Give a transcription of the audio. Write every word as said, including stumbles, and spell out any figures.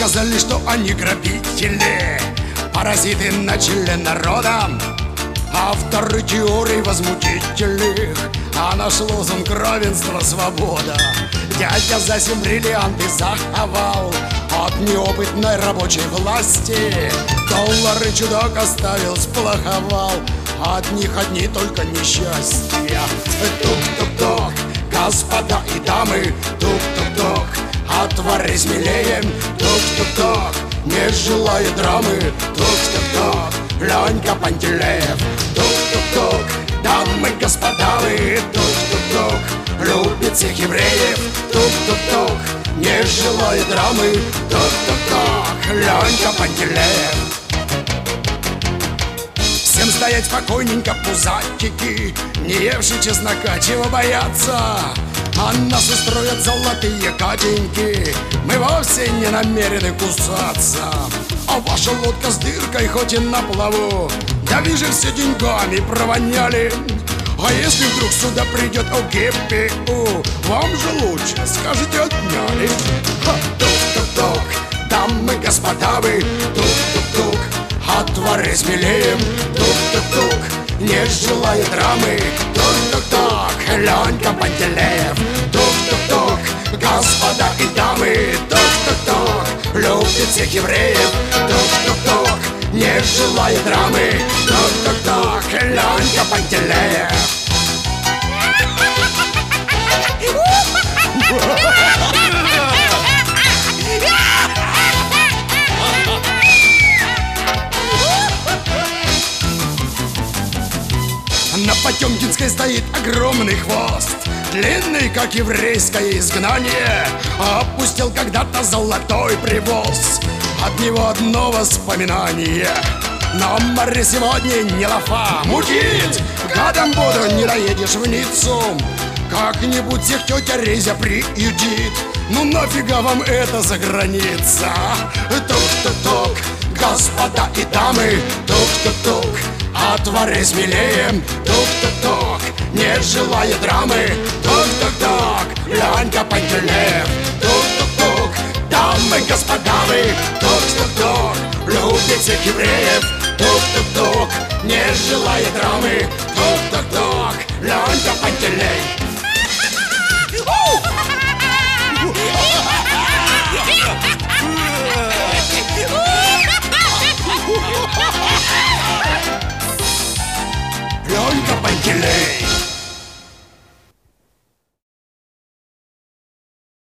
сказали, что они грабители, паразиты на челе народа. Авторы теорий возмутительных, а наш лозунг равенство, свобода. Дядя за семь бриллианты заховал от неопытной рабочей власти. Доллары чудак оставил, сплоховал, от них одни только несчастья. Тук-тук-тук, господа и дамы, тук-тук-тук, отвори смелее. Тук-тук-тук, не желая драмы. Тук-тук-тук, Ленька Пантелеев. Тук-тук-тук, дамы, господа вы. Тук-тук-тук, любит всех евреев. Тук-тук-тук, не желая драмы. Тук-тук-тук, Ленька Пантелеев. Всем стоять спокойненько, пузатики, не евшие чеснока, чего бояться? А нас устроят золотые Катеньки, мы вовсе не намерены кусаться. А ваша лодка с дыркой хоть и на плаву, да вижу, все деньгами провоняли. А если вдруг сюда придет ОГПУ, вам же лучше, скажите, отняли. Тук-тук-тук, дамы, господа вы. Тук-тук-тук, отвори смелее. Тук-тук-тук, не желая драмы. Тук-тук-тук, Ленька Пантелеев. Тук-тук-тук, господа и дамы. Тук-тук-тук, любит всех евреев. Тук-тук-тук, не желая драмы. Тук-тук-тук, Ленька Пантелеев. На Потемкинской стоит огромный хвост, длинный, как еврейское изгнание. Опустил когда-то золотой привоз, от него одно воспоминание. На море сегодня не лафа, мутит, гадом буду, не доедешь в Ниццу. Как-нибудь всех тетя Резя приютит, ну нафига вам это за граница? Тук-тук-тук, господа и дамы. Тук-тук-тук, отвори смелее. Тук-тук-тук, не желая драмы. Тук-тук-тук, Ленька Пантелеев. Тук-тук-тук, дамы, господа вы. Тук-тук-тук, любит всех евреев. Тук-тук-тук, не желая драмы. Тук-тук-тук, Ленька Пантелеев.